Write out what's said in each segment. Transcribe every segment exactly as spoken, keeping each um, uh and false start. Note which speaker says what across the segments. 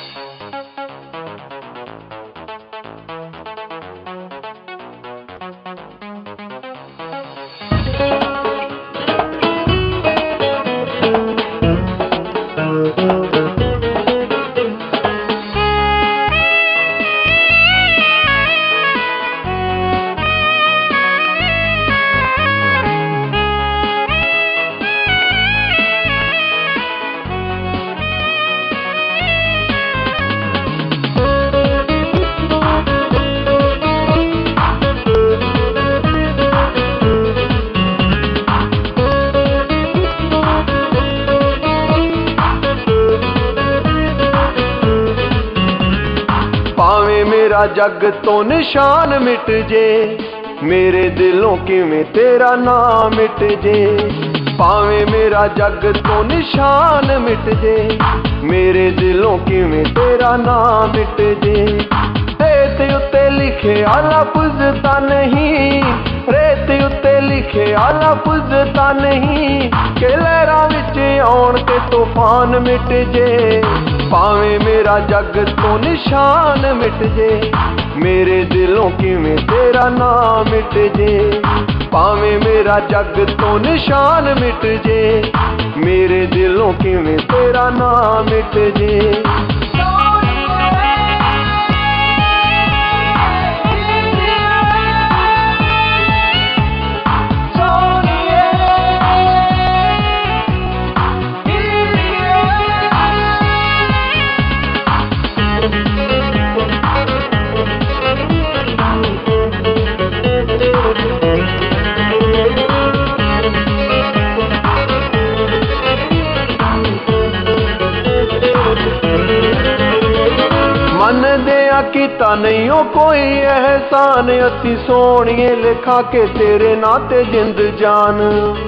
Speaker 1: मेरा जग तो निशान मिट जे, मेरे दिलों किवें तेरा नाम मिट जे। पावे मेरा जग तो निशान मिट जे, मेरे दिलों किवें तेरा नाम मिट जे। रेत उत्ते लिखे लफ्ज़ तां नहीं, रेत उत्ते लिखे लफ्ज़ तां नहीं, कि लहरां विच आउण ते तूफान मिट जे। पावे मेरा जग तो निशान मिट जे, मेरे दिलों किवें तेरा नाम मिट जे। पावे मेरा जग तो निशान मिट जे, मेरे दिलों किवें तेरा नाम मिट जे। मन दिया कीता नहीं हो कोई एहसान, असी सोहणिए लिखा के तेरे नाते जिंद जान।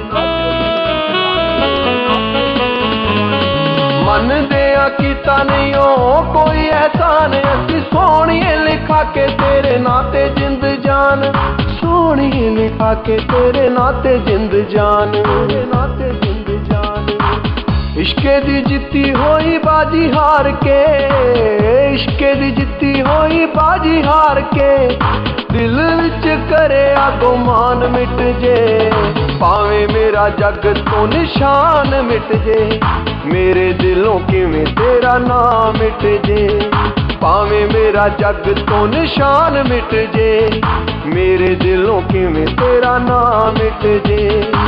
Speaker 1: मन दिया कीता नहीं हो कोई एहसान, असी सोहणिए लिखा के तेरे नाते जिंद जान। सोहणिए लिखा के तेरे नाते जिंद जान, तेरे नाते जिंद जान। इश्के दी जित्ती होई बाजी हार के, इश्के दी जित्ती होई बाजी हार के, दिल विच करे गुमान मिट जे। पावे मेरा जग तो निशान मिट जे, मेरे दिलों किवें तेरा नाम मिट जे। पावे मेरा जग तो निशान मिट जे, मेरे दिलों किवें तेरा नाम मिट जे।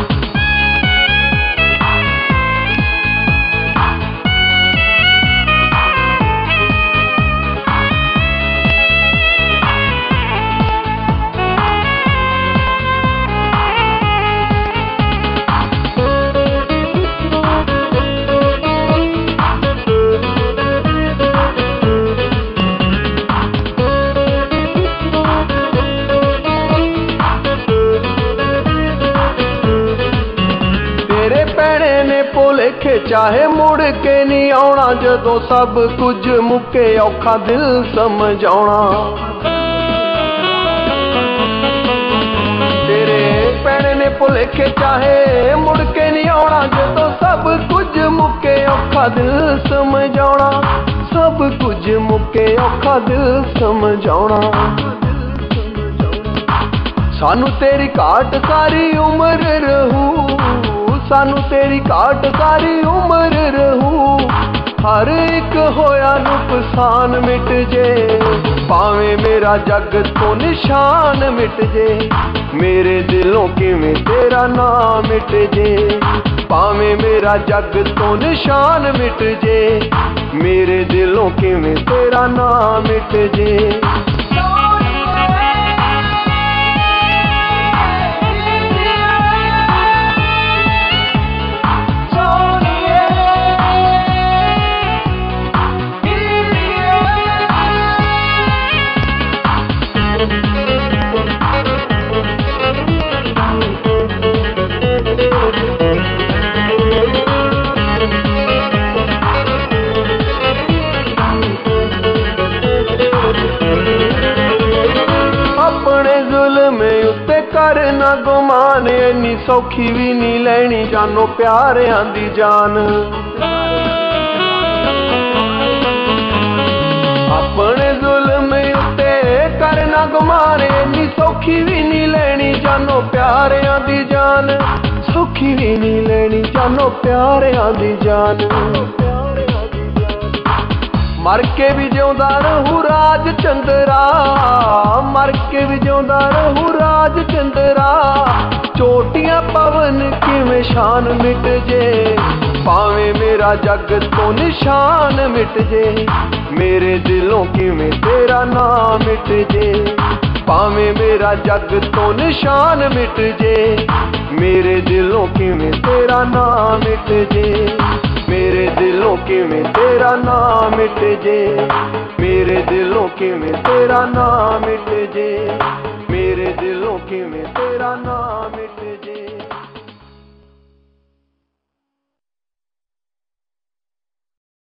Speaker 1: भुलेखे चाहे मुड़ के नहीं आना, जदों सब कुछ मुके औखा दिल समझाना। तेरे भैणे ने भुलेखे चाहे मुड़ के नहीं आना, जदों सब कुछ मुके औखा दिल समझाना। सब कुछ मुके औखा दिल समझाना। सानू तेरी घाट सारी उम्र रहू, सानू तेरी घाट सारी उम्र रहू। हर एक होया नुकसान मिट जे, पावे मेरा जग तो निशान मिट जे, मेरे दिलों किवें तेरा नाम मिट जे। पावे मेरा जग तो निशान मिट जे, मेरे दिलों किवें तेरा नाम मिट जे। करना गुमान, इन्नी सौखी भी नहीं लैनी जानो प्यारियां दी जान। सौखी भी नहीं लेनी जानो प्यारियां दी जान, सौखी भी नहीं लेनी जानो प्यारियां दी जान। मर के भी जिउंदा रहूं राज चंद्रा, मर के भी जिउंदा रहूं राज चंद्रा। चोटियां पवन किवें शान मिट जे, भावें मेरा जग तो निशान मिट जे। मेरे दिलों किवें तेरा नाम मिट जे, भावें मेरा जग तो निशान मिट जे। मेरे दिलों किवें तेरा नाम मिट जे, मेरे दिलों किवें तेरा नाम मिट जे। मेरे दिलों किवें तेरा नाम मिट जे, मेरे दिलों किवें तेरा नाम मिट जे।